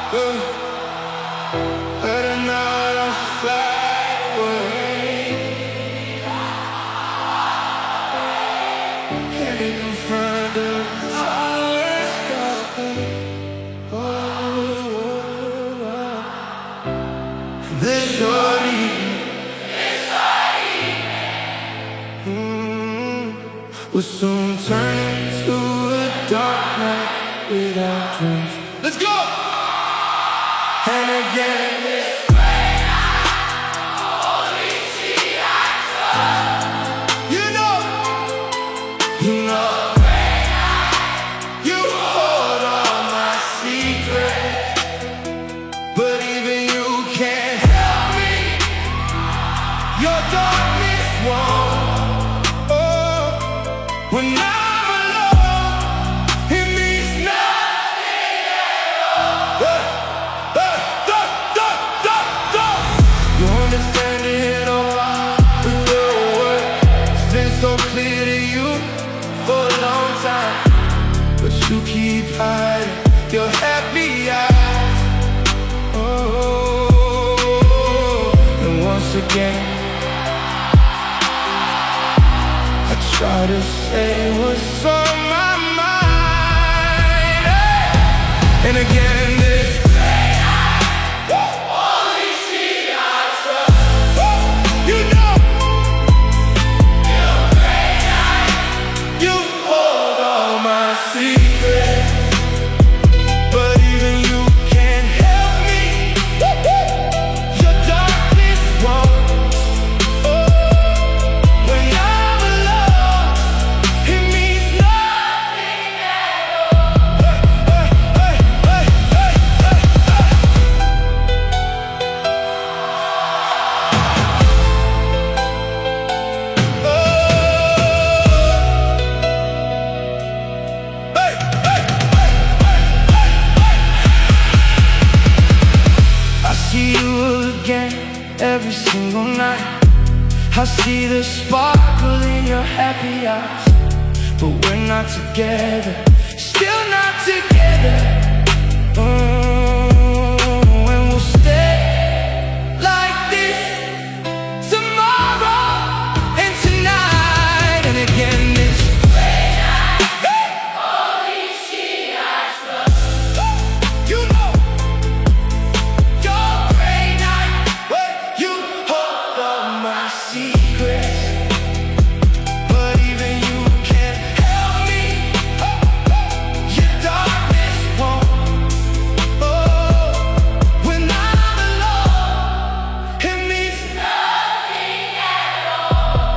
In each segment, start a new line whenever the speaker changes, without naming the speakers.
Better not fly away. Can't even find the silence. This shorty will soon turn into a dark night without dreams. Let's go! And again, this rain, only see I trust. You know, rain, you hold all my secrets, but even you can't help me. Your darkness won't. Oh, when I'm alone, it means nothing at all. You understand it all with your words. It's been so clear to you for a long time, but you keep hiding your happy eyes. Oh, and once again I try to say what's on my mind, and again this only see I trust. You know, you hold all my secrets, but even you can't help me. Your darkness won't. Oh, when I'm alone, it means nothing at all. I see you again every single night. I see the sparkle in your happy eyes, but we're not together, still not together. And we'll stay like this tomorrow and tonight, and again this only see I trust. You know, your gray night, you hold all my secrets, but even you can't help me. Your darkness won't. Oh, when I'm alone, it means nothing at all.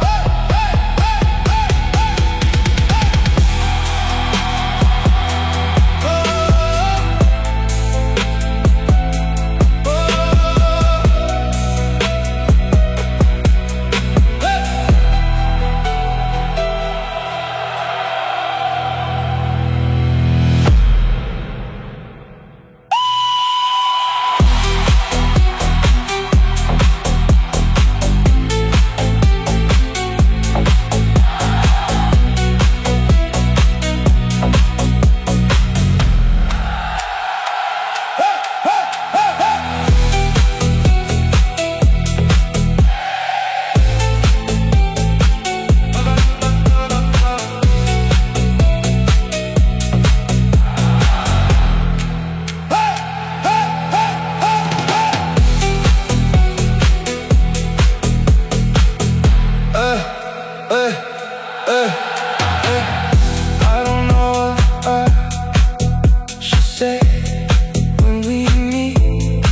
I don't know what I should say when we meet.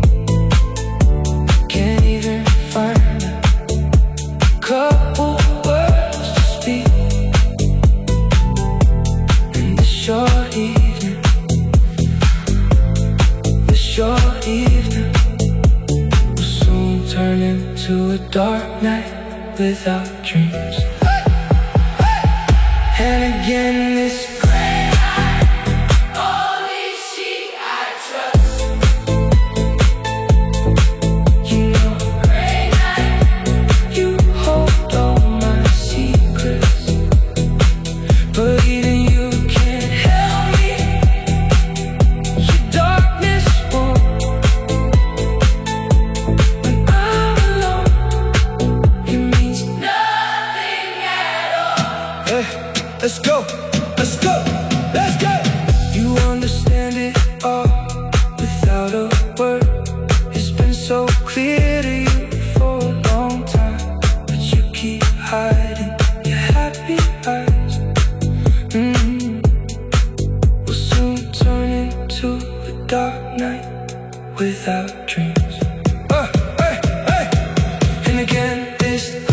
Can't even find a couple words to speak. And this short evening will soon turn into a dark night without dreams. And again this gray night, only see I trust. You know, gray night, you hold all my secrets, but even you can't help me. Your darkness won't. night without dreams. Hey, hey. And again this